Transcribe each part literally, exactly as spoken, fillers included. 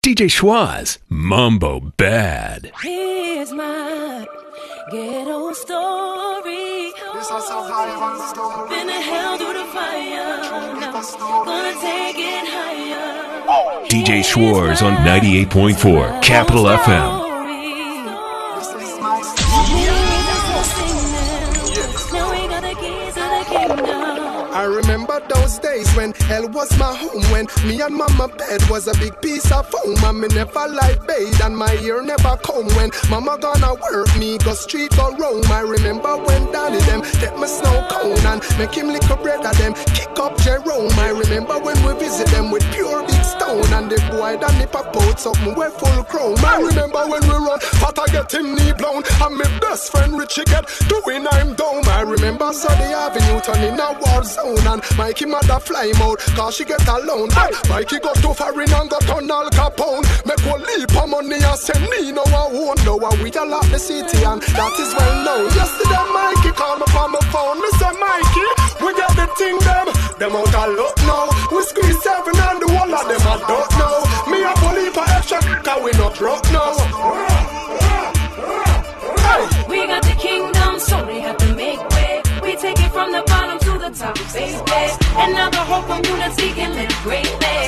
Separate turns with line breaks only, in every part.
D J Schwaz, Mambo Bad.
Here's my ghetto story. Been to hell through the fire. Now gonna take it higher.
D J Schwartz on ninety-eight point four Capital F M.
I remember those days when hell was my home, when me and mama bed was a big piece of foam, and me never like bathe and my ear never comb. When mama gonna work, me go street or roam. I remember when Danny them get my snow cone and make him lick a bread at them, kick up Jerome. I remember when we visit them with pure big stone, and the boy that nip a boat something we're full chrome. I remember when we run, Potter get him knee blown, and my best friend Richie get doing I'm dome. I remember Sunday Avenue turning a war zone, and Mikey mother fly him out, cause she get alone. Hey, Mikey got too far in and got on Al Capone. Make one leap of money and send me no I won't know. And we all lock the city and that is well known. Yesterday Mikey called me from my phone. Me say Mikey, we got the thing them. Them out a lot now. We squeeze seven and the whole of them I don't know. Me a police for extra cause we not rock now.
Hey. We got the kingdom so they have to make way. We take it from the bottom to the top, baby. And now the whole community can live greatly.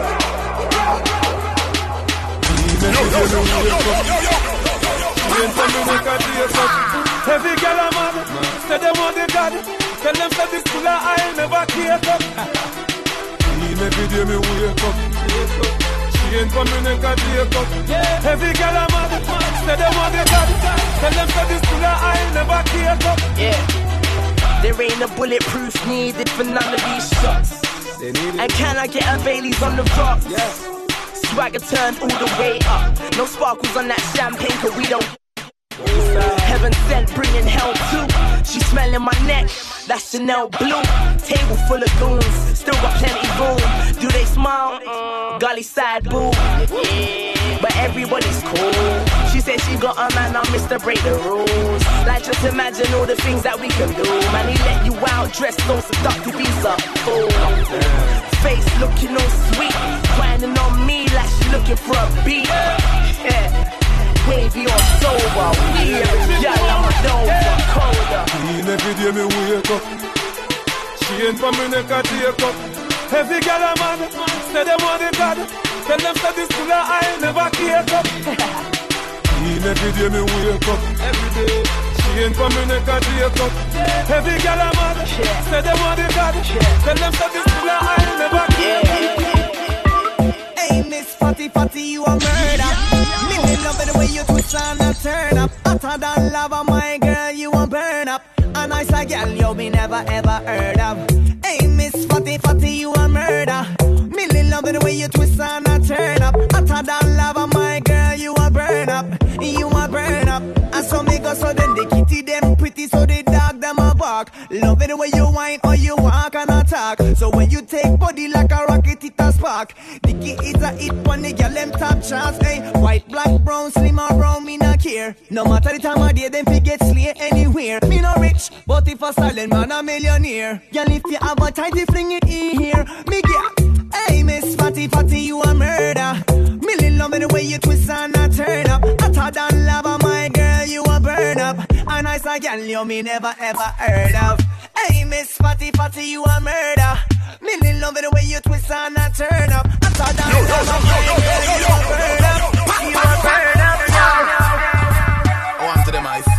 Yo, yo, yo, yo, yo, yo, yo, Heavy girl a mad, say them want the God. Tell them say this school I never keep up. Every day me wake up. She ain't coming in a take up. Heavy girl a mad, say them want the God. Tell them say this school I never keep up.
Yeah. There ain't a bulletproof needed for none of these shots. And can I get a Bailey's on the rocks?
Yes.
Swagger turned all the way up. No sparkles on that champagne, cause we don't. Heaven sent, bringing hell too. She smelling my neck, that's Chanel blue. Table full of goons, still got plenty room. Do they smile? Mm-mm. Golly side boo. But everybody's cool. She said she got a man, I'm Mister Break the rules. Like just imagine all the things that we can do. Man, he let you out, dressed so seductive, he's a fool. Face looking all sweet, grinding on me like she looking for a beat. Yeah. Wavy or sober, weird, y'all I'm a dover, colder.
Every day me wake up. She ain't coming in a take up. Heavy girl a man, say them want the God. Tell them say this school I never keep up. Every day me wake up. Every day. She ain't coming in a take up. Heavy girl a man, say them want the God. Tell them say this school I never keep up.
Hey Miss Fatty Fatty, you a murder. Me love the way you twist and a turn up. Hotter than lava, my girl, you a burn up. A nice a girl you me never ever heard of. Hey Miss Fatty Fatty, you a murder. Me love the way you twist and a turn up. Hotter than lava, my girl, you a burn up. You a burn up. And so me go so then the kitty them pretty, so the dog them a bark. Love it the way you whine or you walk and attack. So when you take body like a rocket, it a spark. The kid is a hit when the girl them top chance. Hey, white, black, brown, slim or brown, me not care. No matter the time of day, them forget slay anywhere. Me no rich, but if a silent man a millionaire. Girl, if you have a tighty fling it in here, me get. Hey, Miss Fatty Fatty, you a murder. Me love me the way you twist and a turn up. Hotter than lava, my girl, you a burn up. A nice a girl you me never ever heard of. Hey, Miss Fatty Fatty, you a murder. Me love me the way you twist and a turn up. Hotter than lava, my girl, you a burn up. You a burn up now.
Oh, I'm to them eyes.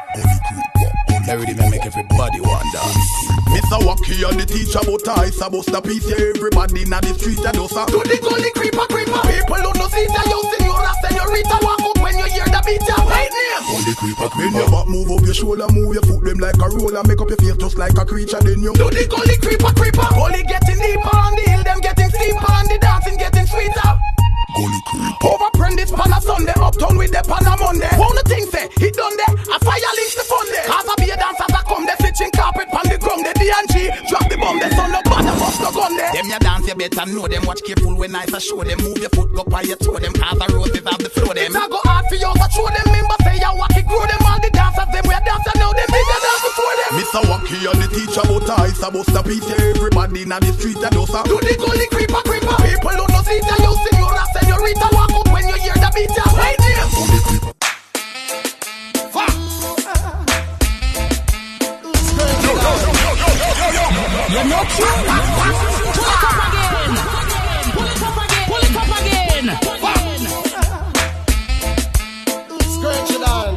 Every day make everybody wonder. Mister Wacky and the teacher about ice about the piece. Everybody in the street and those are do the gully creeper creeper. People who no see that you senora senorita walk out when you hear the beat your right name. Gully creeper creeper. Then your back move up your shoulder, move your foot them like a roller, make up your face just like a creature. Then you do the gully creeper creeper. Gully getting deeper on the hill, them getting steeper and the dancing getting sweeter. Gully creeper. Over Prentice pan a Sunday, uptown with the pan a Monday. Wanna think say he done there? A fire links the fun there. Cause I be a dancer that come there, stitching carpet pan the ground. The D and G drop the bomb, the sun no bother bust no gun there. Them ya dance you better know them. Watch careful when I say show them. Move your foot go by your toe them. Cause the roses have the flow them. It's a go hard for you to show them. Member say ya wacky grow them. All the dancers them we a dancer now them did the dance before them. Mister Wacky and the teacher about ice about the piece. Everybody in the street and those are do the gully creeper creeper. People who no mamacita, you senora, senorita, walk out when you hear the beat. Yeah, right there.
You're not true. Pull it up again. Pull it up again. Pull it up again.
Scratch it on.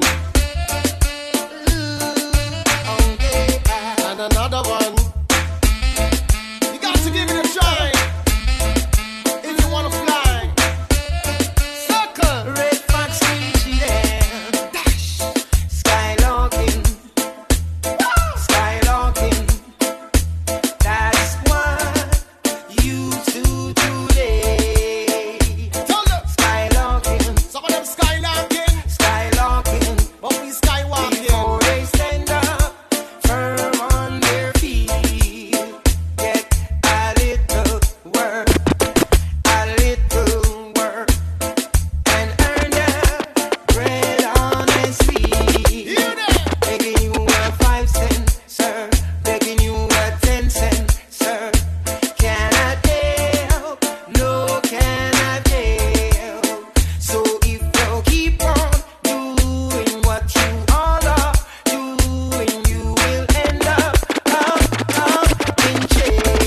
Okay, and another one. You got to give it a try. If you wanna fly. Circle.
Red Fox Gucci there. Dash. Skylarking. Skylarking. That's what you do today.
Tell them.
Skylarking.
Some of them skylarking,
Skylarking.
but we skywalking.
Before they stand up, firm on their feet. Get a little work, a little work, and earn their bread honestly.
Hear that?
Begging you a five cent, sir. Begging you a ten cent, sir. Cannot help, no cannot help. So if you keep on doing what you all are doing, you will end up, up, up in jail.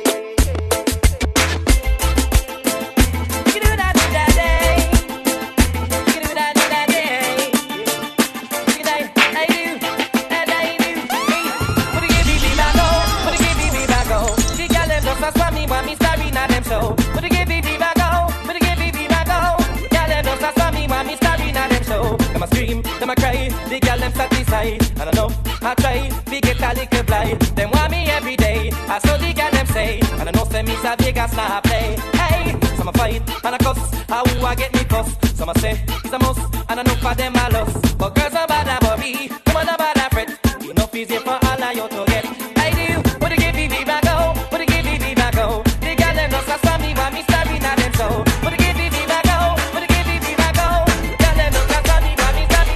You do that, do that day. You do that, do that day. You do that, I do, that I do. Put it give me be back go, put it give me be back go. The girl them just a swap me, want me starry na them show. Put it give me be back go, put it give me be back go. Girl them just a swap me, want me starry na them show. Them a scream, them a cry, the girl them satisfied. I don't know, I try, we get a little blind. Them want me every day, I saw the girl them say. And I know say me a Vegas not play. Hey, some a fight and a cuss, how who I get me cuss. Some a say it's a must, and I know for them I lost. But girls are bad and worry, come on about that fret. Enough easy for all of you to get. I do, put it give me be back go, put it give me be back go. The girl them just a swap me, want me starry na them show. Put it give me be back go, put it give me be back go. Girl them just a swap me, want me starry.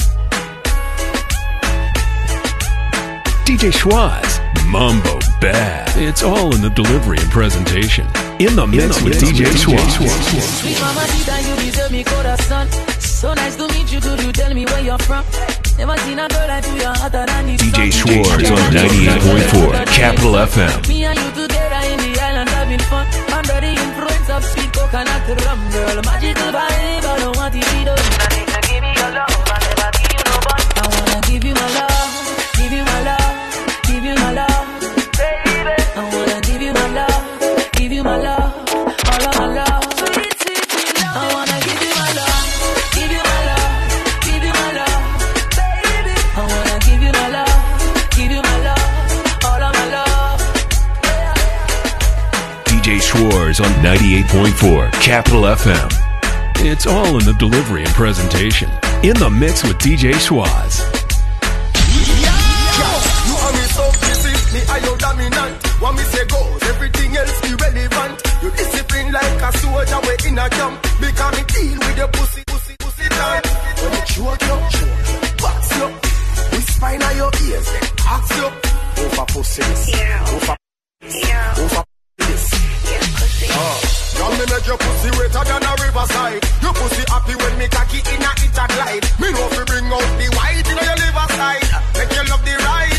D J Schwaz, Mambo Bad. It's all in the delivery and presentation. In the mix with D J Schwaz.
Sweet mama, you deserve me corazón. So nice to meet you. Could you tell me where you're from? Never seen a girl like you, you're hotter than the
D J
sun.
Schwartz on ninety-eight point four Capital F M.
Me and you together in the island having fun. Under the influence of sweet coconut rum, girl. Magical vibe, I don't want to be done. I need to give me your love, I never give you no bun. I wanna give you my love, give you my love, give you my love, baby. I wanna give you my love, give you my love, all of my love. Sweet, sweet, sweet love. I wanna give you my love, give you my love, give you my love, baby. I wanna give you my love, give you my love, all of my love.
D J Schwartz on ninety-eight point four Capital F M. It's all in the delivery and presentation. In the mix with D J Schwaz.
You are me so busy, me are your dominant. What me say goes, everything else irrelevant. You discipline like a soldier way in a camp. Because me deal with your pussy, pussy, pussy time. When you choke you, box you, whisper in your ears, ask you. Over pussy this, over, over this. Oh, y'all me make your pussy wetter than a riverside. Your pussy happy when me cocky in a it a glide. Me know if you bring out the white in your liver side. Make you love the ride.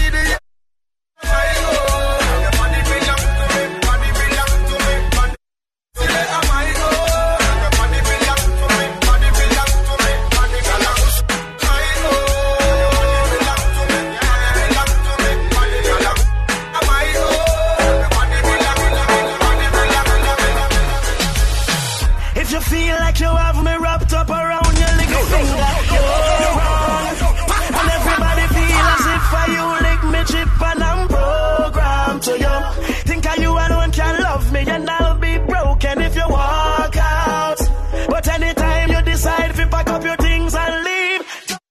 Your body belong to me, body belong to me, body. Say am I go? Your body belong to me, body belong to me, body belong. I go. Your body belong to me, body belong to me, body belong. Am I go? Your body belong to me, body belong to me.
If you feel like you have me wrapped up around your little finger, you're wrong. And everybody feel as if I you lick me chip and I'm programmed to you. Think I you alone can love me and I'll be broken if you walk out. But anytime you decide to pack up your things and leave,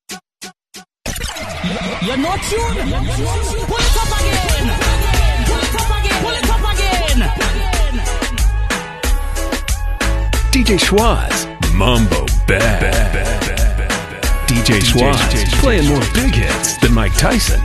You're not tuned. Pull it up again. Pull it up again. Pull it up again.
D J Schwaz, Mambo Bad. D J Schwaz, playing more big hits than Mike Tyson.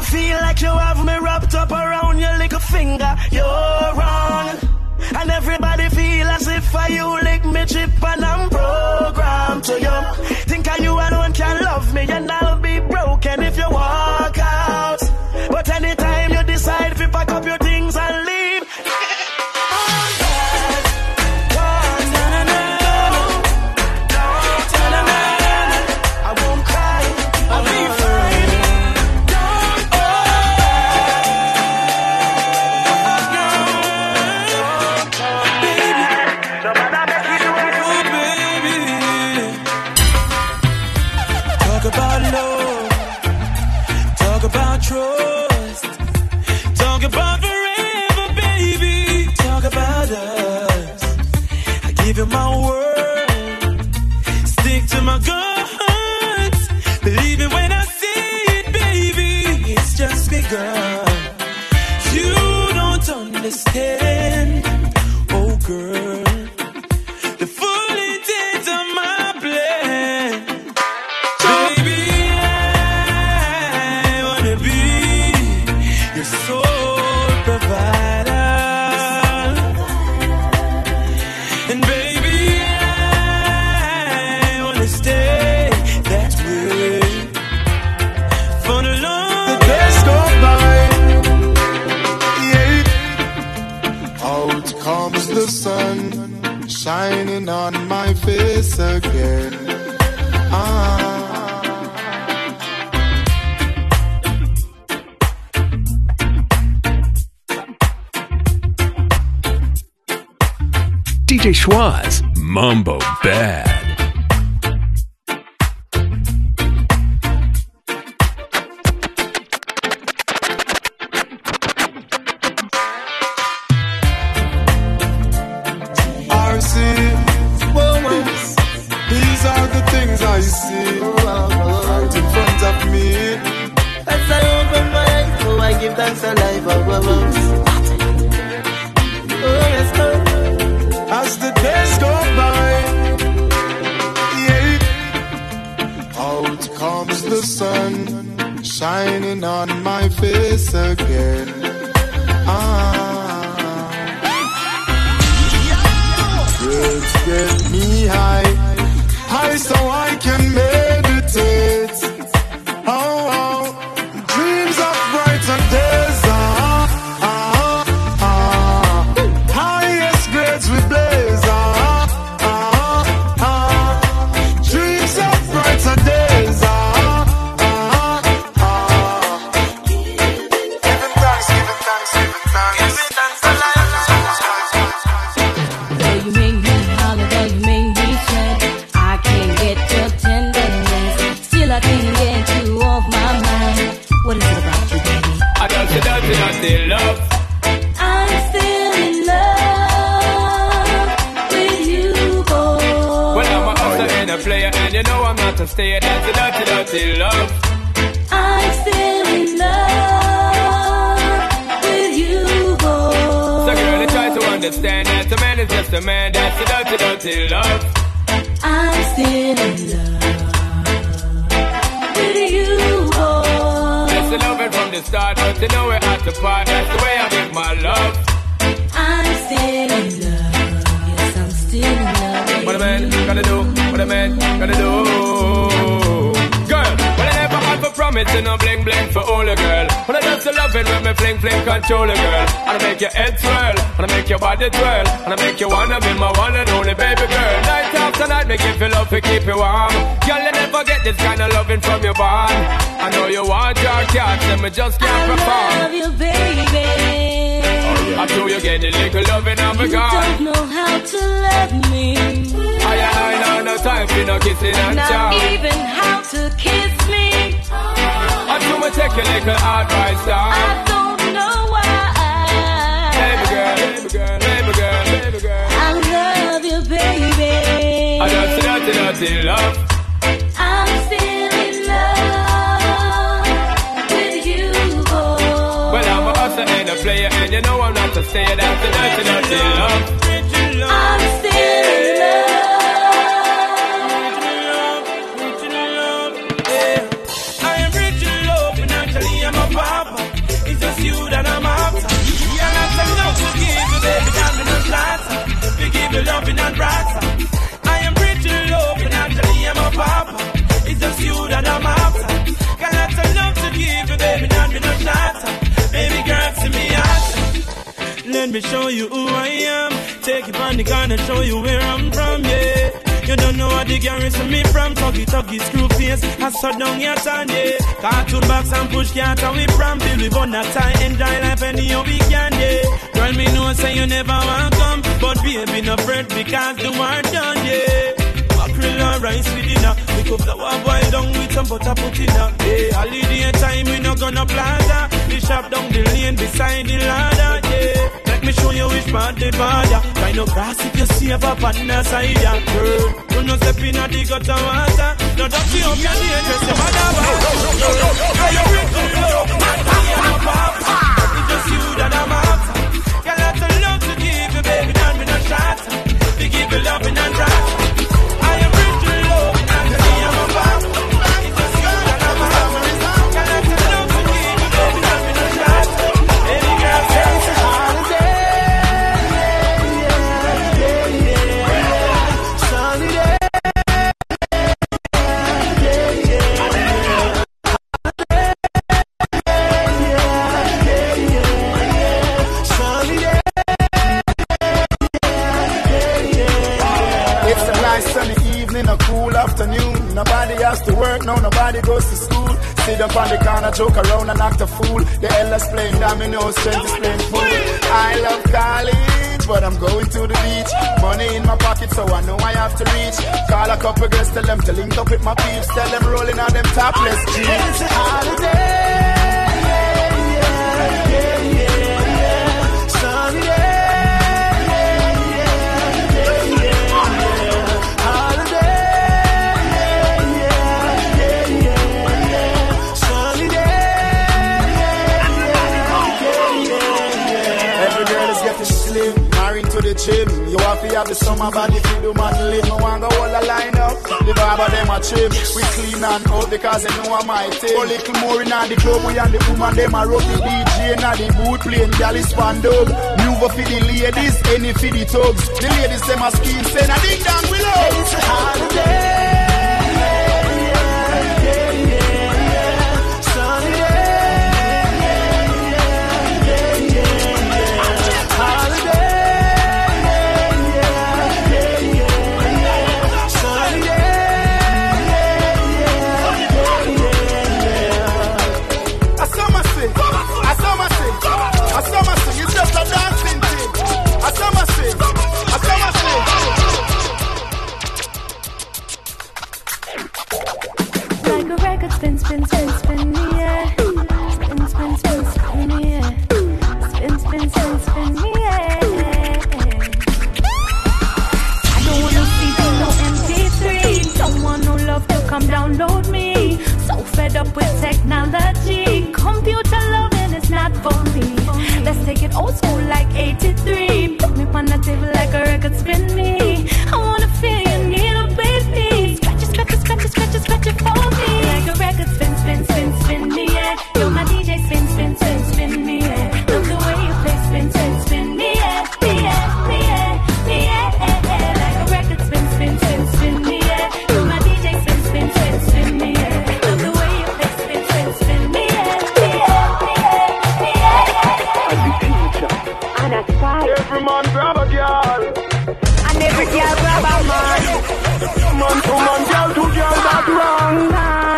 feel like you have me wrapped up around your little finger, you're wrong. And everybody feel as if I you lick me chip and I'm programmed to you. Think I you alone can love me and I'll be broken if you walk out. But anytime you decide to pack up your things and leave, trust. Talk about forever, baby. Talk about us. I give you my word. Stick to my guns. Believe me when I say it, baby. It's just begun. You don't understand, oh girl, the full intent of my plan. Baby, soul provider, and baby, I wanna stay that way for the long.
The days go by, yeah. Out comes the sun, shining on my face again. Ah.
D J Schwaz, Mambo Bad.
I see moments. These are the things I see right in front of me.
As I open my eyes, oh, I give thanks to life above us. Oh, yes, Lord.
As the days go by, yeah. Out comes the sun, shining on my face again. Ah, words get me high, high so I can meditate. Oh, oh. Dreams of brighter days. Ah, ah, ah. Highest grades we blaze. Ah, ah, ah. Dreams of brighter days. Ah, ah, ah. Giving thanks, giving thanks, giving thanks. Giving thanks to life.
Though you make me holler, though you make me sweat, I can't get your tenderness. Still I can't get you off my mind. What is it about you, baby?
I don't see nothing, nothing, love.
I'm still in love with you, boy.
Well, I'm a hustler and a player, and you know I'm not a stayer. That's a dirty, dirty love.
I'm still in love with you, boy.
So girl, I try to understand that a man is just a man. That's a dirty, dirty love.
I'm still in love with you, boy.
That's the loving from the start, but you know we're at the part. That's the way I give my love.
I'm still in love. Yes, I'm still in love with
What a man
you.
gotta do, what a man gotta do. Girl, well I never have a promise, you know bling bling for all a girl. When I just love it when me fling fling control a girl. And I make your head swirl, and I make your body twirl, and I make you wanna be my one and only baby girl. Night after night, make you feel love to keep you warm. Girl, you never get this kind of loving from your bond. I know you want your cat, and me just can't
I
perform.
love you, baby.
I know you get a little loving of a
You
girl.
don't know how to love me.
I I know no time for no kissing and
Not
chow.
even how to kiss me.
I do me take a little advice down.
I don't know why.
Baby girl, baby girl, baby girl, baby girl.
I love you, baby.
I just dirty, dirty love.
I'm still in love with you, boy.
Well, I'm a hustler and a player, and you know I'm not a stayer. That's a dirty, dirty love.
I'm still in love.
I am rich in love, financially I'm a pop.
and rata. I am pretty low, financially I'm a papa. It's just you that I'm after. Got lots of love to give you, baby, not me no shatter. Baby girl, see me out. Let me show you who I am. Take it on the gun and show you where I'm from, yeah. You don't know what the garrison me from. Tuggy, tuggy, screw face. I shut down your time, yeah. Cartoon box and push cat and we from. Bill we burn that tie. Enjoy life anyhow we can, yeah. Girl, me know say you never want come. But baby, no fret because the war done, yeah. Mackerel and rice with dinner. We cook the one boil down with some butter put in her. Hey, holiday time we no gonna plaza. We shop down the lane beside the ladder, yeah. Let me show you which part the border. Find no grass if you see up up on the side, yeah. Girl, you no step in the gutter water. No dirty up your day, just a matter of girl, are you ready to love? It's just you that I'm after. Got lots of love to give you, baby, not me no shot. We give you love and not drop. I am ready to love, not to see I'm a pop. It's just you that I'm after. Got lots of love to give you, baby, not me no shot. Baby girl, say it's a holiday.
Afternoon, nobody has to work, no, nobody goes to school. Sit up on the corner, joke around and act a fool. The elders playing dominoes, strangers playing fool. I love college, but I'm going to the beach. Money in my pocket, so I know I have to reach. Call a couple girls, tell them to link up with my peeps. Tell them rolling on them topless jeans. It's a holiday, yeah, yeah, yeah, yeah. Sunny day. To the gym, you have to have the summer body if you do man live. No one go all the line up. The barber them a trim. We clean and out because they know I'm my team. A little more in the club, we and the woman them a rock the D J and the boot playing galley span dub. Move for the ladies, any for the thugs. The ladies them a scheme, say na ding dong we love. It's a holiday.
Spin, spin, spin, spin me, yeah. Spin, spin, spin, spin me, yeah. Spin, spin, spin, spin me, yeah. I don't wanna see no M P three. Don't want no love to come download me. So fed up with technology. Computer loving is not for me. Let's take it old school like eighty-three. Put me on the table like a record, spin me. I wanna feel you need a baby. Scratch it, scratch it, scratch it, scratch it, scratch it for me. Record spin, spin, spin, spin me, yeah. You're my D J, spin, spin, spin, spin me, yeah. Love the way you play, spin, spin, spin me, yeah. Me, yeah, me, yeah, me, yeah. Like a record spin, spin, spin, spin me, yeah. You're my D J, spin, spin, spin, spin me, yeah. Love the way you play, spin, spin, spin me, yeah. Me, yeah, me, yeah, me, yeah. I'm the teacher, and I spy.
Every man grab a girl,
and every girl grab a man.
Man to man, girl to girl, that's wrong.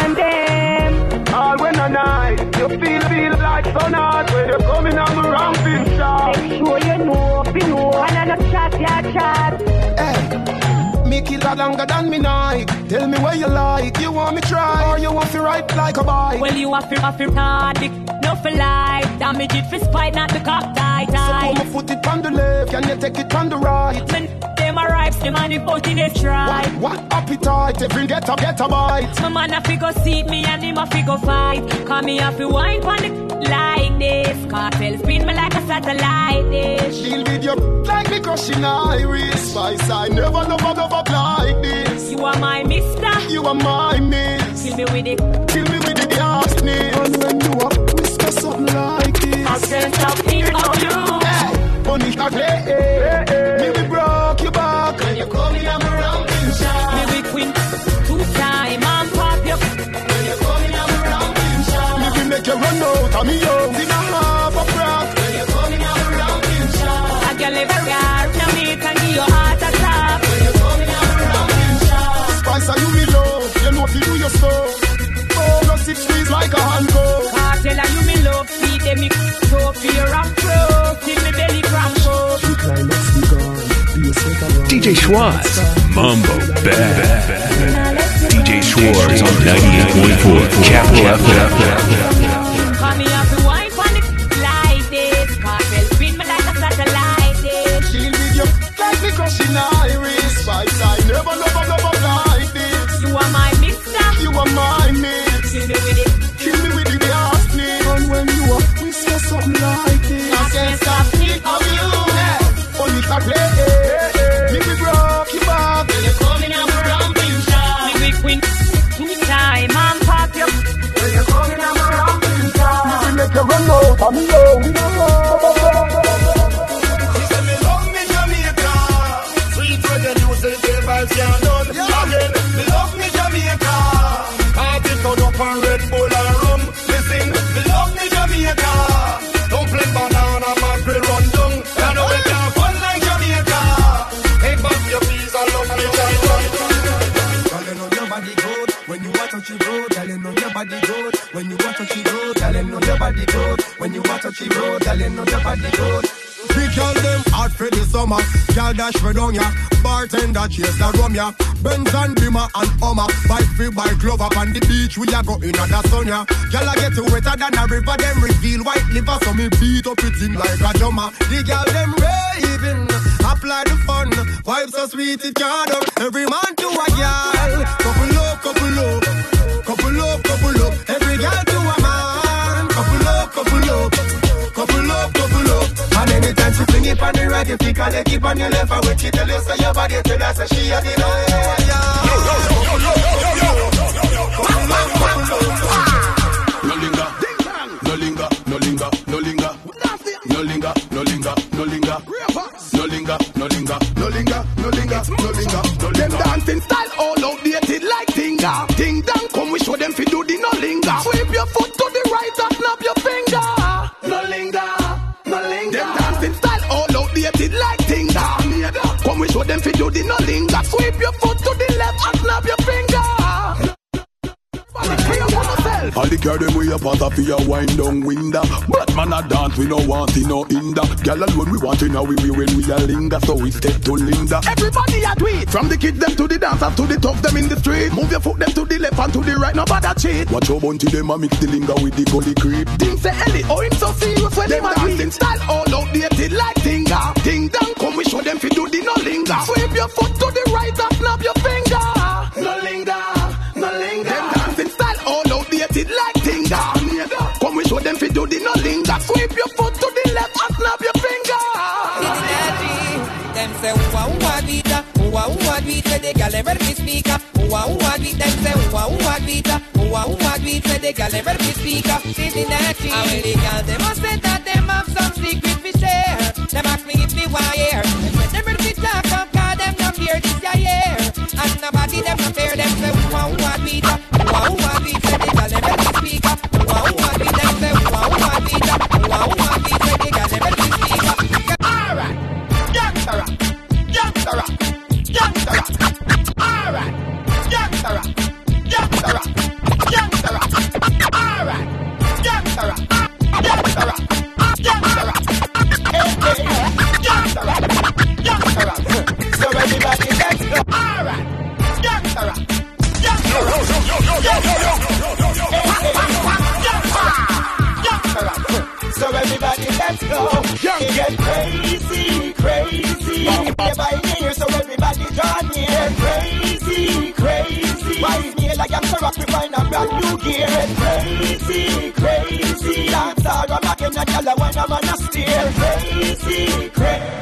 Night. You feel, feel like sun hot when you're coming on the ramping shot.
Make sure you know, be know, and I'm chat, yeah, chat.
Hey, me kill that longer than me night. Tell me where you like, you want me try, or you want to ride like a bike.
Well, you have to, have to, hard, no for life. Damage it for spite, not the cock tight.
So come and put it on the left, can you take it on the right?
Man, them a ripe, them and the boat in the stride.
What, what appetite, every get a, get a bite.
My man a figure seat me and him a figure fight. Come me have to wine on the like this. Cartel spin me like a satellite dish.
Deal with you like me crushing iris. Spice, I never love a love up like this.
You are my mister,
you are my miss.
Kill me with it,
kill me with the darkness. And when you up, whisper something like this.
I can't stop thinking of you.
Hey, punish that play, hey, hey. Me we broke your back. When you
So fear and pro, till me belly cramp.
D J Schwartz, Mambo Bad. D J Schwartz on ninety-eight point four Capital F M.
Call me up to wine on the like this. Cartel spin me like a satellite dish.
She'll be you like me crushing iris. By side, never, never, never like this.
You are my mixer.
You are my mix.
Kill me with it.
Kill me with the happening. And when you are whisper something like this,
I can't stop thinking of you.
Only can play. Me we broke you back.
When you coming out my ramping shot. Me we win two time and pop you.
When you coming out my ramping shot. Me we make you run out of me low. We don't know. She said me love me Jamaica. Sweet reggae music, the vibes can't done. Again, me love me Jamaica. Party turn up on Red Bull and rum. Listen, me love me Jamaica. Don't play banana, mackerel run down. I know we can't fun like Jamaica. Take back your peace and love me Jamaica. Girl, you know your body good when you want to touch the road. Girl, you know your body good when you want to touch the road. Girl, you know your body good when you want to touch the road. Girl, you know your body good. Big girl them hot for the summer. Girl dash for down ya. Bartender chase the rum ya. Benz and Beamer and Hummer. Bike free bike glove up on the beach. We a go in the sun ya. Girl I get wetter than a river. Them reveal white liver. So me beat up it in like a drummer. The girl them raving. Apply the fun. Vibes so sweet it can't done. Every man to a girl. Couple up, couple up. Couple up, couple up. Every girl to a man. Couple up, couple up. Couple up, couple up. And anytime she fling it on the right, if you call it, keep on your left. And when she tell you, say your body, tell her, say she has it all.
No linger, no linger, no linger, no linger, no linger, no linger, no linger, no linger, no linger, no linger, no linger, no linger, no linger. Them dancing style all outdated like Tinga. Ding dong, come we show them fi do the no linger. Sweep your foot to the right and snap your finger. No linger. Them dancing style all outdated like Tinga. Come we show them fi do the no linger. Sweep your foot to the left and snap your finger. All the girl them we a pass off your wind down window. But man a dance we no want see no hinder. Girl alone we want to know we be when we a linger. So we step to Linda. Everybody a do it. From the kids them to the dancers to the tough them in the street. Move your foot them to the left and to the right. No bother cheat. Watch your bunty them a mix the linger with the gully creep. Ding say Ellie, oh him so serious when them dancing style all outdated like Tinga. Ding dong come we show them fi do the no linger. Sweep your foot to the right and snap your finger. No linger, no linger. Them dancing style all outdated like Tinga. Come we show them fi do the no linger. Sweep your foot to the left and snap your finger.
Them say wah wah beata, wah wah beata. The gyal ever be speaker. Wah wah beat. Them say wah wah beata, wah wah beata. The gyal ever be speaker. Cincinnati. And when the gyal them a say that them have some secret fi share. Them ask me if me why here. When them ready to talk up, 'cause them not fear this ya year. And nobody them not fear. Them say wah wah beata, wah wah beata. The gyal ever be speaker. Wah wah beat. Them say wah wah beata, wah wah beata. The gyal ever be speaker.
Alright, youngster rock, youngster rock, youngster rock. Alright, youngster rock, youngster rock, youngster rock. Alright, youngster rock, youngster rock, youngster rock. Hey, hey, youngster rock, youngster rock. So everybody let's go. Alright, youngster rock, youngster rock. So everybody let's go. It get crazy, crazy. Everybody near, so everybody join me. Get crazy, crazy. Why me like I'm so rock, we find a brand new gear. Get crazy, crazy. Dance all I'm back in the color when I'm on a steer. Crazy, crazy.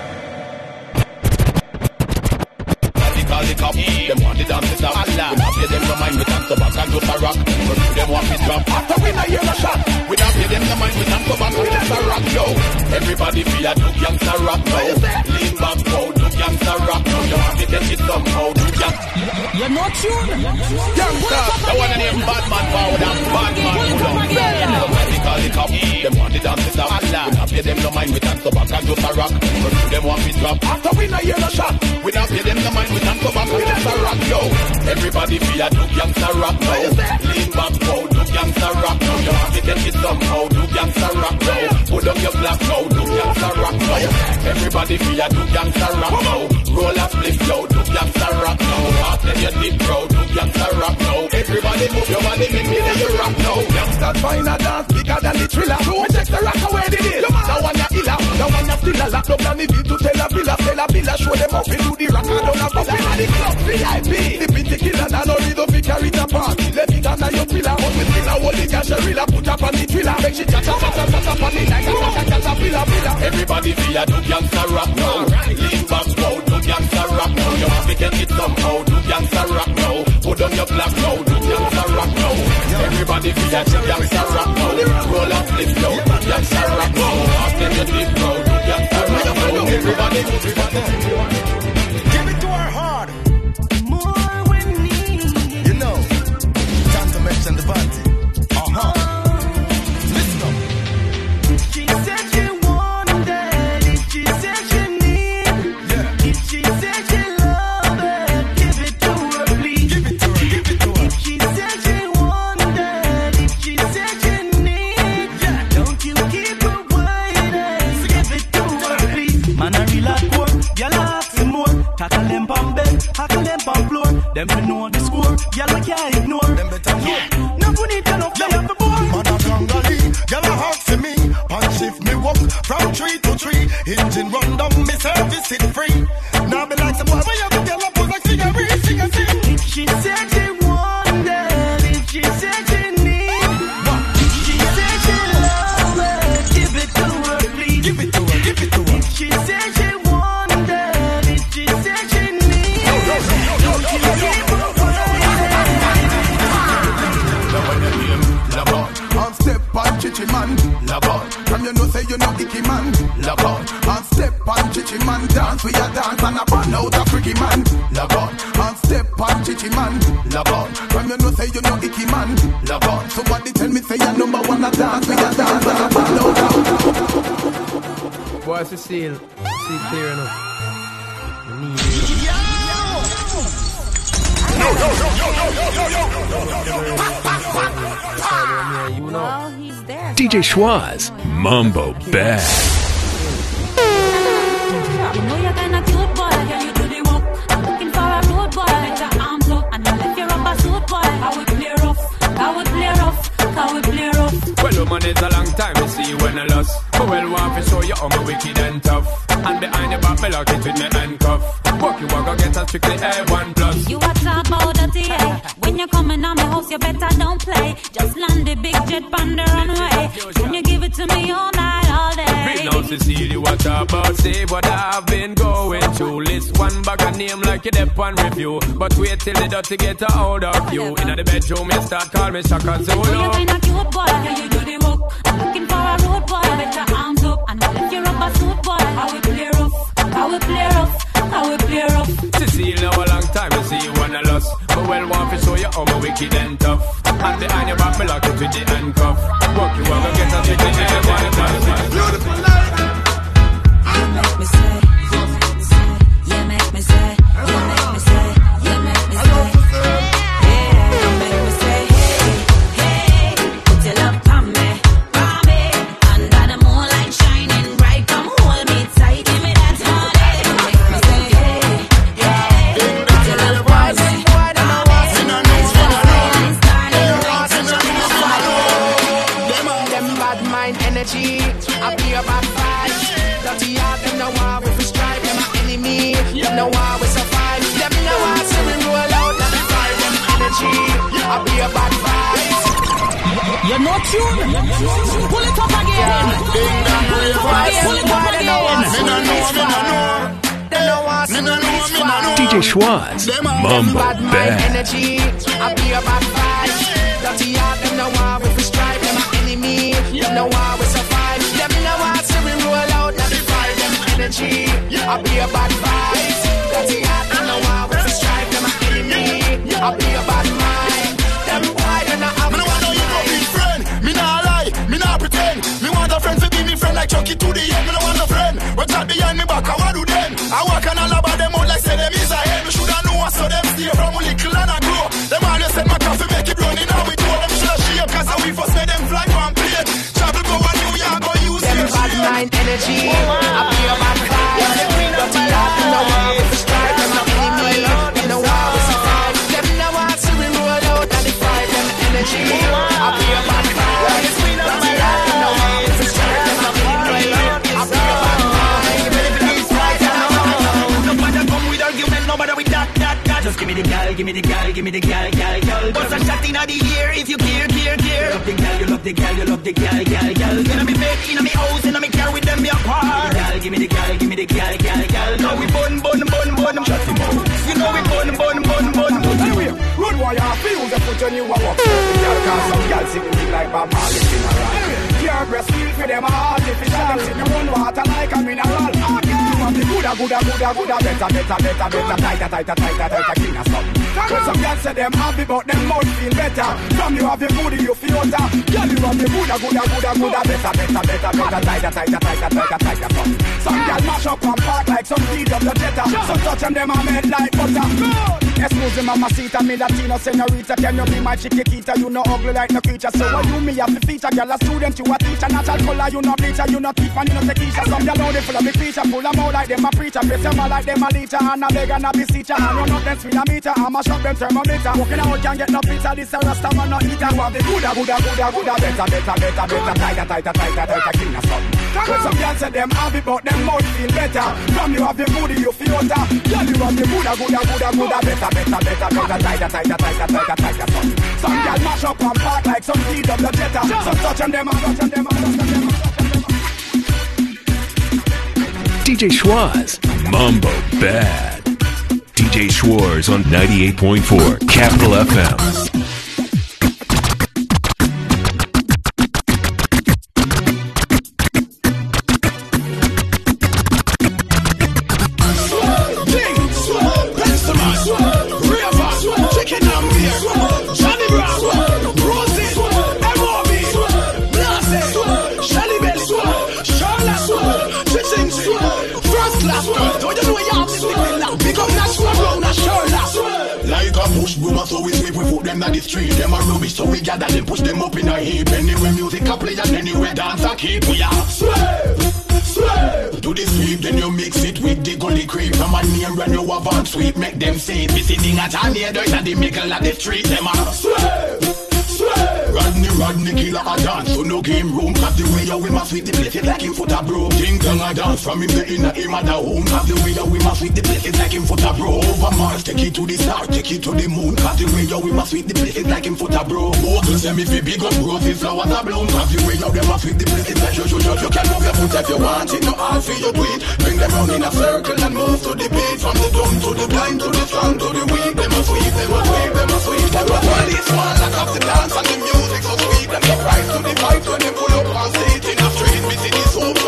Call the cop, them want the dance to stop. We not pay them no mind, we dance to back and just a rock. But them want me drop. After we not hear no shot, we not pay them no mind, we dance to back and just a rock. Yo, everybody feel a do gangsta rock now. Lean back, go do gangsta rock now. You want to get it somehow, do gangsta.
You're not sure?
Gangsta, the one name bad man power and bad man pull up. We call the cop, them want the dance to stop. We not pay pay them no mind, we can go back and just a rock. But them want me drop. After we not hear no shot, we not pay them no mind, we can go back and just a rock. Yo, everybody feel a do gangsta rock now. Lean back now, do gangsta rock now. You have to get it somehow, do gangsta rock now. Put up your black now, do gangsta rock now. Everybody feel a do gangsta rock now. Roll a flip now, do gangsta rock now. After you dip bro, do gangsta rock now. Everybody move your body, make me let you rock now. Gangsta find a dance bigger than the thriller. We check the rock away the deal. That one ya illa, that one ya still a lock up down the beat to tell a billa, tell a billa, show them how we do the rock and down a bus in the club V I P. The bitty killer and no reason we carry the part. Let me down on your pillar, but we still a holy cash a rilla, put up on the thriller. Make she chat up, chat up, chat up on the night, chat up, chat up, pillar, pillar. Everybody feel a do gangsta rock now. Lean back now, do gangsta rock now. You have to get it somehow, do gangsta rock now. Put on your black now, do gangsta rock now. Everybody feel a do gangsta rock now. Roll up, flip now, do gangsta rock now. After you dip now, do gangsta rock now. Everybody, everybody.
Give it to her hard. More we need. You know, time to mention the body. Uh-huh. Listen up.
She said she wanted it. She said she need. Yeah. If she said she love it, give it to her, please.
Give it to her, give it to her.
If she said she wanted it, she said she need. Yeah. Don't you keep her waiting. Give it to her, please. Man, I real hardcore. Y'all asking more. Tackle them on bed, tackle them on floor. Them we know the score. Y'all can't ignore.
Them better know.
Yeah. No good need to know. Play up the board.
Man a gangali, y'all a hawk for me. Punch shift me walk from tree to tree. Engine run down, me service it free. Now me like some boy, where you go, y'all a pose like cigarette, sing a sing.
If she said she wanted, if she said she need, if she said she love it, give it to her, please.
Give it to her, give it to her.
If she said she wanted, if she said she need, don't you keep her
On step on chichi man,
Labon,
from you know say you know icky man.
Labon,
On step on chichi man, dance we a dance and a burn out a freaky man.
Labon,
On step on chichi man,
Labon,
from you know say you know icky man.
Labon.
Somebody tell me say you number one a dance we a dance and a burn out a.
Boy, Cecile, see clear enough.
Yo, yo, yo, yo, yo, yo, yo, yo,
You know.
Well, he's there.
D J Schwaz, Mambo Bad.
You know you're kinda cute, boy. Can you do the walk? I'm looking for a road boy. Let your arms up and then lift your rubber suit, boy. How we play rough? How we play rough? How we play rough?
Well, woman, it's a long time to see you when I lost. But well, want to show you how my wicked and tough. And behind the back, me lock it with me handcuff. Walk you walk, go get a strictly A one plus.
You a talk about dirty, eh? When you're coming on my house, you better don't play. Just land the big jet on the runway. Can you give it to me all night, all day?
Read now, Cecilia, what about? Say what I've been going through. List one bag of name like you dep on review. But wait till the dirty get a hold of you. In the bedroom, you start call me Shaka Zulu.
You know you're kinda cute, boy. Can you do the walk? I'm looking for a road boy. Put your arms up and lift your rubber suit, boy. How we play rough? How we play rough? How we play rough?
Cecile, now a long time to see you when I lost. But well, want to show you how my wicked and tough. And behind your back, me lock it with the handcuff. Walk you walk, go get a strictly A one plus.
Beautiful lady.
Make me say, yeah, make me say, yeah, make me say, yeah, make me say, yeah, make me say, hey, hey, put your love on me, on me, under the moonlight shining bright, come hold me tight, give me that honey. Make me say, hey, hey, put your love on me, on me, nice fire, starting bright,
them bad mind energy, I be a bad vibes. Dirty heart, them know why we strive, them are enemy, them know why we survive, them know why so we roll out, let me fire them energy, I be a bad vibes.
You're not tuned. Pull it up again. Pull it up again. Pull it up again.
D J Schwaz, Mambo Bad.
Energy, I be a bad vibes. Dirty heart, them know why we strive, them are enemy, them know why we survive, them know why so we roll out, let me fire them energy, I be a bad vibes. Dirty heart, them know why we strive, them are enemy, I be a bad mind. Them boy, they not have
me no want no you go be friend. Me nah lie, me nah pretend. Me want a friend to be me friend.
like Chucky to the end. Me no want no friend. But chat behind me back, I want to them. I walk and all about them out like say them is a head. We shoulda know us so them stay from a little and a grow. Them always said my coffee make it running. Now we told them shoulda shame, cause how we first made them fly from plane. Travel go and New York, go use them bad mind energy. I be a bad vibe. Dirty heart, you know what we strive. Them not enemy, you know what we survive. Them now want to we roll out and defy them energy. I be a bad vibe. Dirty heart, you know what we strive. Them not enemy, I be a bad vibe. Please fight, I know. Nobody come with argument, nobody with that, that, that. Just give me the gal, give me the gal, give me the gal, gal, gal. Bust a shot in the ear if you care, care, care. You love the gal, you love the gal, you love the gal, gal, gal. You know me bed, you know me house, you know me car with them me apart. Give me the gal, give me the gal, gal, gal. Now we bun, bun, bun, bun. You know we bun, bun, bun, bun.
Road warrior, feel the foot on you a walk. Gal cause some gal sitting like Bob Marley in a rock. Your breast feel for them hard. If it's all in the run water like a mineral. You want the gooda, gooda, gooda, gooda. Better, better, better, better. Tighter, tighter, tighter, tighter, cleaner stuff. When some gal say them happy but them mouth feel better. From you have your booty, you feel hotter. Girl, you have the gooda, gooda, gooda, gooda. Better, better, better, better. Tighter, tighter, tighter, tighter, tighter stuff. Some gal mash up and park like some D W Jetta. Some touch them, them are made like butter. Excuse me, mamacita, me Latino senorita. Can you be my chiquita? You no ugly like no creature. So why you me have the feature? Girl a student, you a teacher. Natural color, you no bleacher. You no thief and you no tequila. Some girl only full of me feature. Pull them out like them a preacher. Face them out like them a leacher. And a beg and a beseecher. And you not them speed a meter. I'm a shop them thermometer. Walking out can't get no pizza. This a rasta man no eater. You have the gooda, gooda, gooda, gooda. Better, better, better, better. Tighter, tighter, tighter, tighter, cleaner stuff. But some girls say them happy but them mouth feel better. From you have the booty, you feel hotter. Girl, you have the gooda, gooda, gooda, gooda. Better, better, better, better. Tighter, tighter, tighter, tighter, tighter stuff. Some girl mash up and park like some D W Jetta. Some touch them, them, touch them, them, touch them, them.
D J Schwartz, Mambo Bad. D J Schwartz on ninety-eight point four Capital F M.
So we sweep, we put them down the street. Them are rubbish, so we gather them, push them up in a heap. Anywhere music a play and anywhere dance a keep. We are slave, slave to the sweep. Then you mix it with the gully creep. From a name run you have on sweep, make them say it. We sitting at a near dirt at the middle of the street. Them are slave, slave. Rodney, Rodney, killer a dance. So no game room, cause the way you we must sweep the place it like him foot a bro. King Kong a dance from him the inner him at the home. Cause the way you we must sweep the place it like him foot a bro. Over Mars, take it to the star, take it to the moon. Cause the way you we must sweep the place it like him foot a bro. Vocals them if you big up roses, flowers a bloom. Cause the way you they must sweep the place it like you, you, you, you can move your foot if you want it. No hard for you do it. Bring them round in a circle and move to the beat. From the dumb to the blind to the strong to the weak. They must sweep, they must sweep, they must sweep. They must sweep. This one like off the dance and the music so sweet. Them surprise to the vibe when they pull up and see it in a street. Me see this whole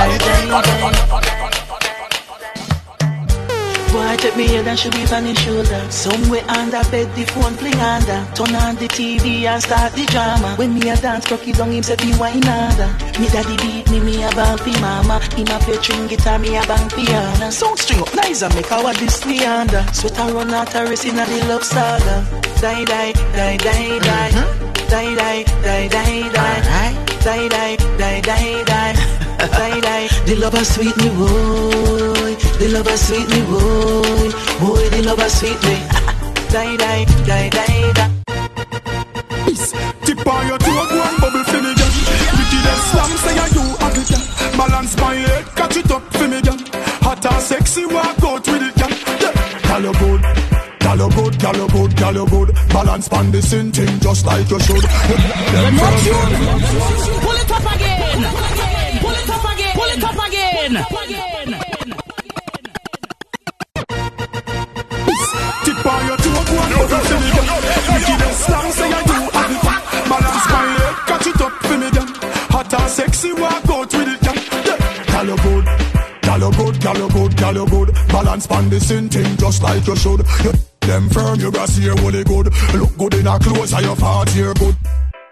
Boy, take me head and should be on his shoulder. Somewhere under bed, the phone fling under. Turn on the T V and start the drama. When me a dance, cocky down him say fi wine harder. Me daddy beat me, me a bang fi mama. Him a play string guitar, me a bang piano. Sound string up nice and make our this me under. Sweater run out a race in a the love saga. Die, die, die, die, die. Die, die, die, die, die. Die, die, die, die, die. Die, die. The lover sweet me, boy. The lover sweet me, boy. Boy, the lover sweet me. Die, die, die, die, die.
Tip on your toe, go and bubble for me, girl. Wickedest slam, say I do have it, girl. Balance my head, catch it up for me, girl. Hot and sexy, walk out with it, girl. Girl, you good. Girl, you good, girl, you good, girl, you good. Balance pan the same thing just like you should. Them
Pull it up again. Pull it up again. Pull it up again.
Tip on your toe, go and bubble for me, girl. Wickedest slam, say I do have it. Balance my head, catch it up for me, girl. Hot and sexy, walk out with it, girl. Girl, you good. Girl, you good, girl, you good, girl, you good. Balance pan the same thing just like you should. You them firm, your brass here really good. Look good in her clothes and your fat here good.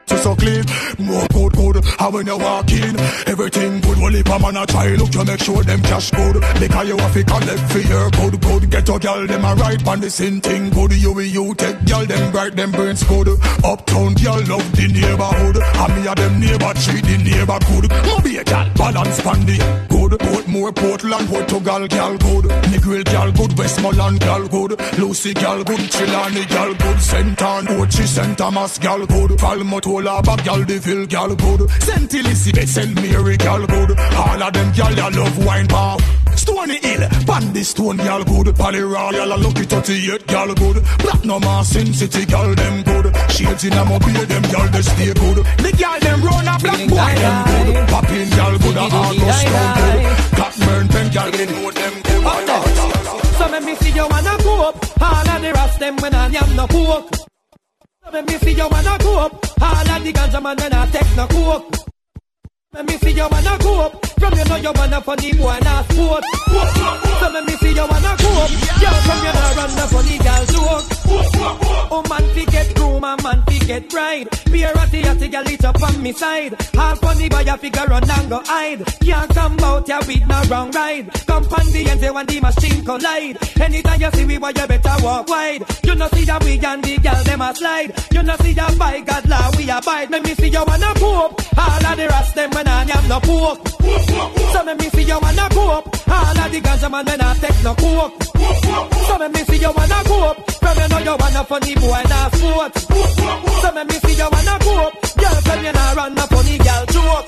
so clean. More good, good. And when you walk in, everything good. Well, if a man a try, look to make sure them cash good. Because you have to collect for your good, good. Get a girl, them a right on the same thing good. You will you take girl, them bright, them brains good. Uptown girl love the neighborhood. And me a them neighbor treat the neighbor good. No be a girl, balance pan the good. Portmore, Portland, Portugal, girl good. Negril girl good, Westmoreland girl good. Lucy girl good, Trelawney girl good. Saint Anne, Ochi, Saint Thomas girl good. Palmotola, Bag girl, Deville girl good. Saint Elizabeth, Saint Mary girl good. All of them girl, I love wine bar. Stony Hill, Bandy Stone girl good. Pally Royal, Lucky thirty-eight girl good. Platinum and Sin City girl them good. Shades in a mobile, them girl they stay good. The girl them run a black boy them good. Poppin' girl good, a August good. Cockburn pen girl, they know them good.
So let me see you wanna go up. All of the rest them when I am no coke. So let me see you wanna go up. All of the ganja man when I take no coke. Let me see you wanna go up. From you know you wanna funny boy and sport. So let me see you wanna go up. Yo, from you know run the funny girl joke. Oh man, fi get groom and man fi get bride. Be a ratty ratty girl lit up on me side. Half funny boy a figure run and go hide. Can't come out ya with no wrong ride. Come on the end when the machine collide. Anytime you see we boy you better walk wide. You know see that we and the girl them a slide. You know see that by God law we abide. Let me see you wanna go up. All of the rest them when I am no poke. So let me see you wanna go up. All of the ganja man when I take no coke. So let me see you wanna go up. From you know you wanna funny boy and sport. So let me see you wanna go up. Girl from you know run a funny girl joke.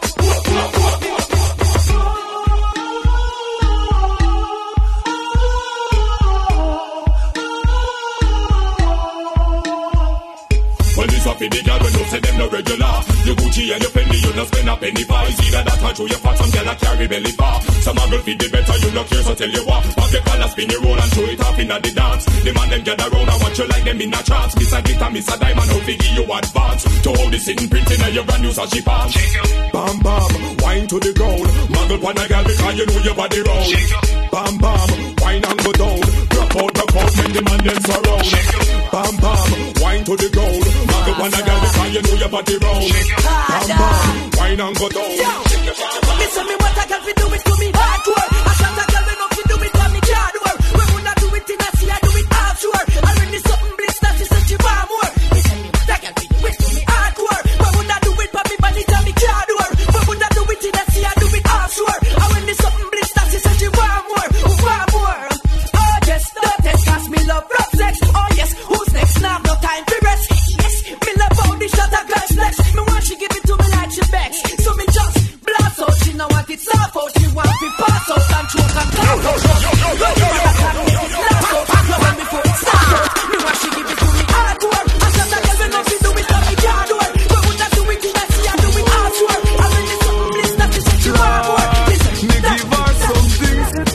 Well, this a for the girl when you say them no regular. You Gucci and you Fendi, you no spend a penny for. It's either that or through your fat, some girl a carry belly bar. Some a girl feed the better, you no care, so tell you what. Pop your collar, spin your roll and show it off inna the dance. The man them gather round and watch you like them in a trance. Miss a glitter, miss a diamond, how fi give you advance. To hold the sitting printing and your brand new sashi pants. Bam bam, wine to the ground. Muggle on a girl because you know your body round. Bam bam, wine and go down. Drop out the coat when the man them surround. Bam bam, wine to the ground. Muggle on a girl because you know your body round. Bam bam, wine and go down.
Listen me what I can fi do it to me hardcore. I shot a girl when no fi do it on me hardcore. When we not do it in a see I do it offshore. I when the something blister she said she want more. Listen me what I can fi do it to me hardcore. When we not do it for me body on me hardcore. When we not do it in a see I do it offshore. I when the something blister she said she want more. Who want more? Oh yes, don't test cause me love rough sex. Oh yes, who's next? Now no time to rest. Yes, me love how the shot a glass flex. Me want she give it to me like she begs. So me just blast out. She know what it's all for. She want to pass out and choke and clap out. When the man attack me, it's last out. Love her before it starts out. Me want she give it to me hardcore. I shot a girl when no she do it on me hardcore. When we not do it in a see I do it offshore. I when the something bliss that she said she want more. Listen,
me give her something.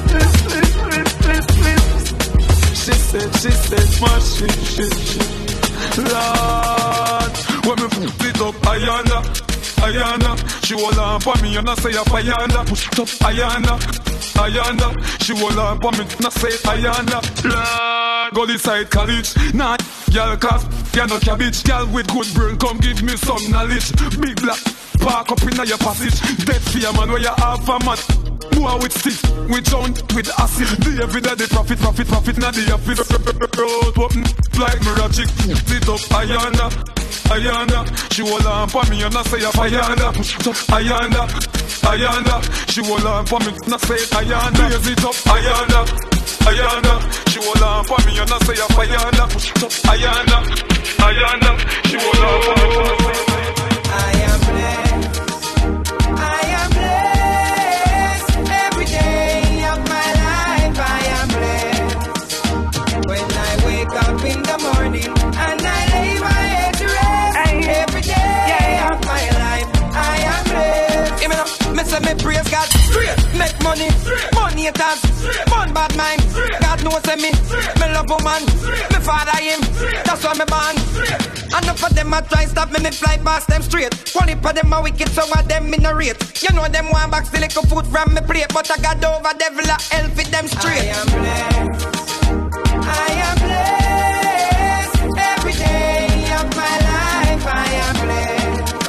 She said, she said, smash it, shit, shit. Lord, when me put it up, Ayana, Ayana, she hold on for me and I say up Ayana, push it up Ayana, Ayana, she hold on for me and I say Ayana. Lord, go this side college, nah, girl class, girl no cabbage, girl with good brain, come give me some knowledge. Big black, park up in your passage, dead fear man where you have a mat. More with stick, with joint, with acid. The everyday the profit, profit, profit, not the office. Road open like Mirachic. Sit up, Ayana, Ayana. She hold on for me and I say Ayana. Push it up, Ayana, Ayana. She hold on for me and I say Ayana. Raise it up, Ayana, Ayana. She hold on for me and I say Ayana. Push it up, Ayana, Ayana. She hold on for me and I say
I am blessed. I am blessed. Every day of my life I am blessed. When I wake up in the morning and I lay my head to rest. Every day of my life I am blessed. Give me up, me say me praise God. Make money, money it has. Fun bad mind. God knows me. Me love woman. Me father him. That's why me born. Enough of them a try stop me, me fly past them straight. One heap of them a wicked, so of them in a rate. You know them want back still little food from me plate, but I got over devil a hell fit them straight. I am blessed. I am blessed. Every day of my life I am blessed.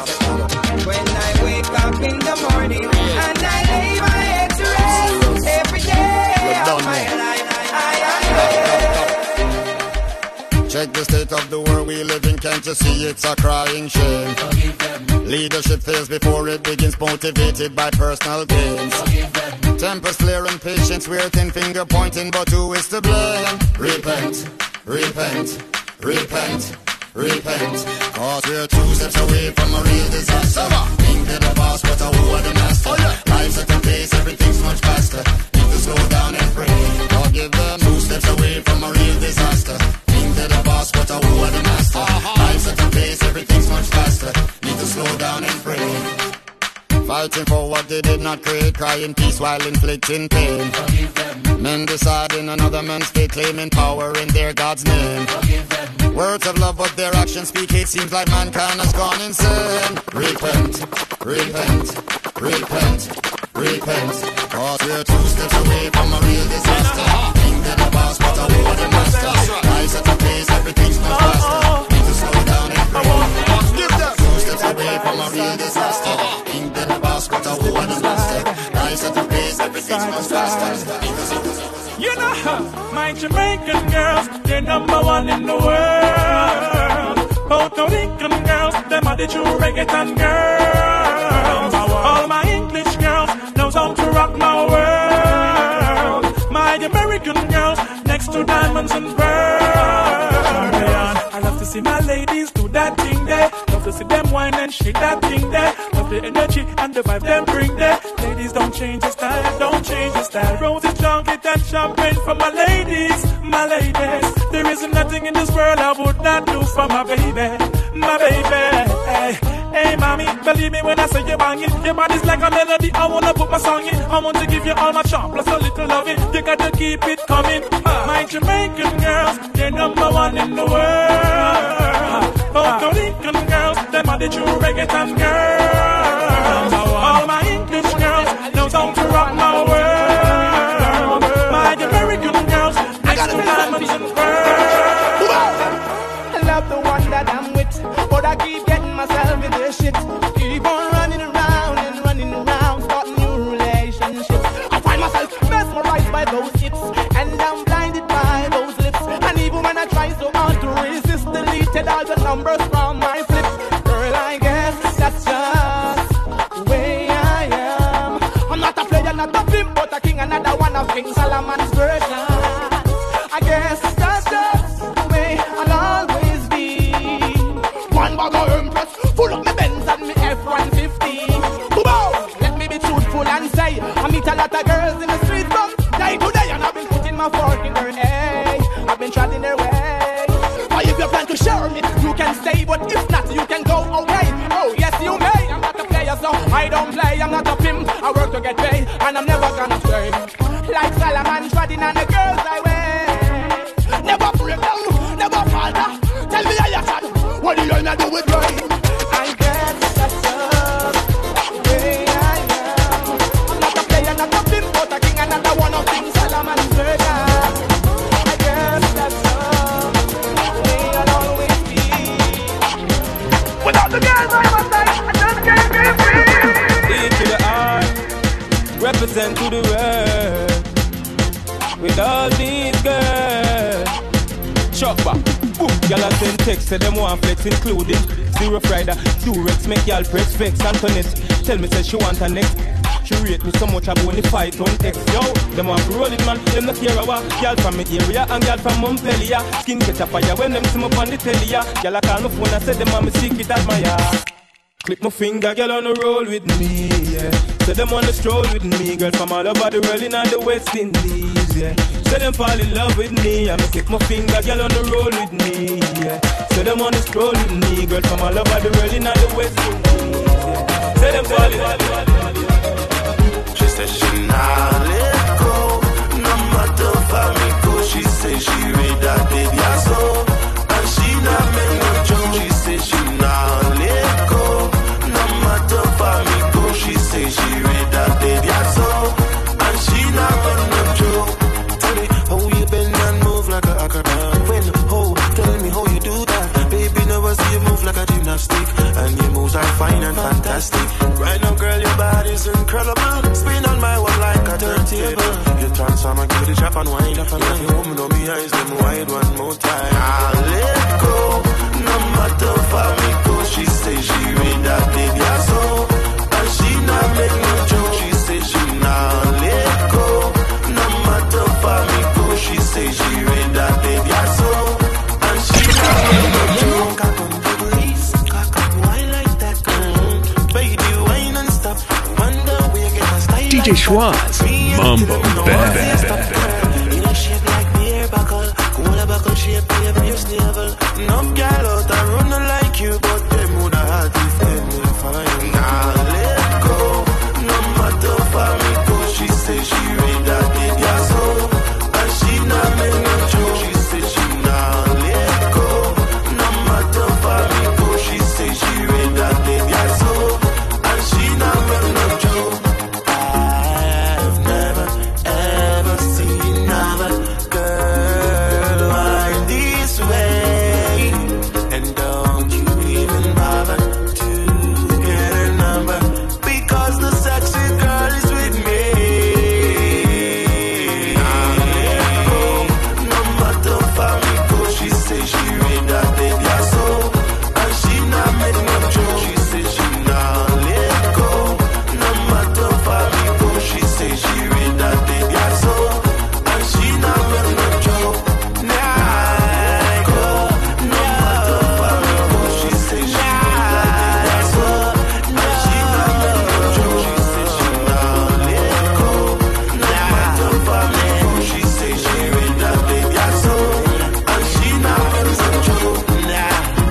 Check the state of the world we live in, can't you see it's a crying shame? Forgive them. Leadership fails before it begins, motivated by personal gains. Forgive them. Tempers flare and patience, we're thin finger pointing, but who is to blame? Repent, repent, repent, repent. Cause we're two steps away from a real disaster. Think they're the boss, but who are the master? Life's at a pace, everything's much faster. Need to slow down and pray. Forgive them. Two steps away from a real disaster. Think they're the boss, but who are the master? Life's at a pace, everything's much faster. Need to slow down and pray. Fighting for what they did not create, crying peace while inflicting pain. Forgive them. Men deciding another man's fate, claiming power in their God's name. Forgive them. Words of love, but their actions speak hate. Seems like mankind has gone insane. Repent, repent, repent, repent. Cause we're two steps away from a real disaster. Think they're the boss, but who are the master? Life's at a pace, everything's much faster. Need to slow down and pray. Two steps away from a real disaster. Think they're the boss, but who are the master? Life's at a pace, everything's much faster.
You know, my Jamaican girls, they're number one in the world. Puerto Rican girls, them are the true reggaeton girls. All my English girls knows how to rock my world. My American girls, next to diamonds and pearls. I love to see my ladies do that thing there. Love to see them whine and shake that thing there. Love the energy and the vibe them bring there. Ladies, don't change the style, don't change the style. Roses, chocolate and champagne for my ladies, my ladies. There isn't nothing in this world I would not do for my baby, my baby. Hey, hey, mommy, believe me when I say you're banging. Your body's like a melody, I wanna put my song in. I want to give you all my charm, plus a little loving. You gotta keep it coming. My Jamaican girls, they're number one in the world. Puerto Rican girls, them are the true reggaeton girls. All my English girls knows how to rock my world. My American girls, next to diamonds and pearls.
I love the one that I'm with, but I keep getting myself in this shit. Keep on running around and running around, starting new relationships. I find myself mesmerized by those hits, and I'm blinded by those lips. And even when I try so hard to resist, deleted all the numbers from my flips. Girl, I guess that's just the way I am. I'm not a player, not a pimp, but a king, another one of King Solomon's version. I guess that's just the way I'll always be. One bag of Empress, full of me Benz and me F one fifty. Boom! Let me be truthful and say I meet a lot of girls in the street from day to day, and I've been putting my fork in their hay. I've been treading their way. Or if you plan to share me, you can stay, but if not, you can go away. Oh yes, you may. I'm not a player, so I don't play. I'm not a pimp. I work to get paid, and I'm never gonna stray. Like Solomon treading on the girls highway. Never break down, never falter. Tell me how you stand. What do you gonna do with right? I guess that's just the way I am. I'm not a player, not a pimp, but a king, another one of King Solomon's version. I guess that's just the way I'll always be. Without the girls by my side, I just can't be free.
Into the art, represent to the world. With all these girls, chop back, boom. Y'all have send text, say them want flex, including Zero Friday, Durex, make y'all press vex. Antoinette, tell me say she want her next. She rate me so much, I only fight on text. Yo, them want roll it, man, them not care about. Y'all from the area and y'all from Montpellier. Skin catch a fire when them see me on the telly. Y'all a call my phone and say them want me secret admire. Click my finger, girl on the roll with me, yeah. Say them on the stroll with me, girl from all over the world in all the West Indies, yeah. Say them fall in love with me, I'm click my finger, girl on the roll with me, yeah. Say them on the stroll with me, girl from all over the world in all the West Indies, yeah. Say them fall in love.
She said she not let go, no matter how me go. She say she read that baby I saw, and she not make no joke. She say she not let go. She say she read that baby I saw, and she not got no joke. Tell me how you bend and move like a acrobat. When, oh, tell me how you do that. Baby, never see you move like a gymnastic, and your moves are fine and fantastic. Right now, girl, your body's incredible. Spin on my one like a turntable. You transform and give it a chop and wind. If you open up your eyes, them wide one more time.
Schwaz, Mambo Bad.
In a shape like beer buckle, cool a buckle shape in your face navel. Enough gal out and run like you, but them would have had if them would find. Nah, let go, no matter how me go. She say she read that baby I saw, and she not make no joke. She say she not let go, no matter how me go. She say she read that baby I saw, and she not make no joke. I've never ever seen another girl like this way, and don't you even bother to get her number, because the sexy girl is with me. No matter how me go, she say she read that baby I saw, and she not make no joke. She say she not let go, no matter how me go. She say she read that baby I saw, and she not make no joke. Nah, go, no matter how me go. She say she read that baby I saw, and she not make no joke. She say she not let go, no matter how me go. She say she read that baby I saw, and she not make no joke. Nah.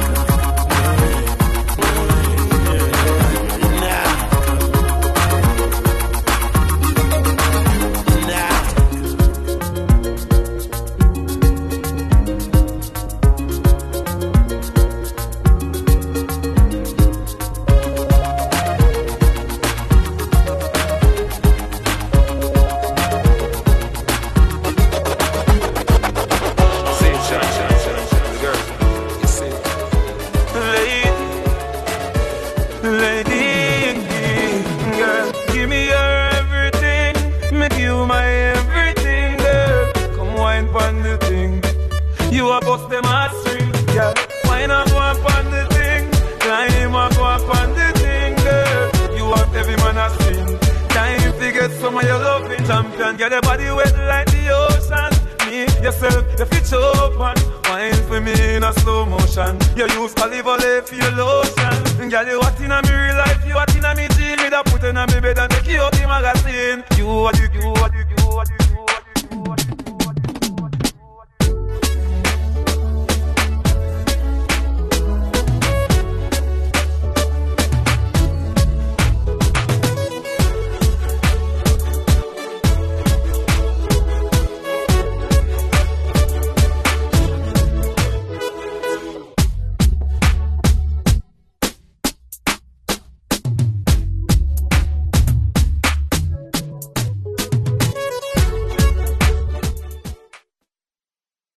Lady, girl, give me your everything, make you my everything, girl. Come wine pon the thing, you a bust them heart string, girl. Wine up one pon the thing, climb up one pon the thing, girl. You want every man a sing, time to get some of your loving champion. Get your body wet like the ocean. Me, yourself, you fit open. Wine for me in a slow motion. You use olive oil for your lotion. Girl, you hot in a me real life, you hot in a me dream. Me da put in a me bed and take you out the magazine. You what you, you what you, you what you.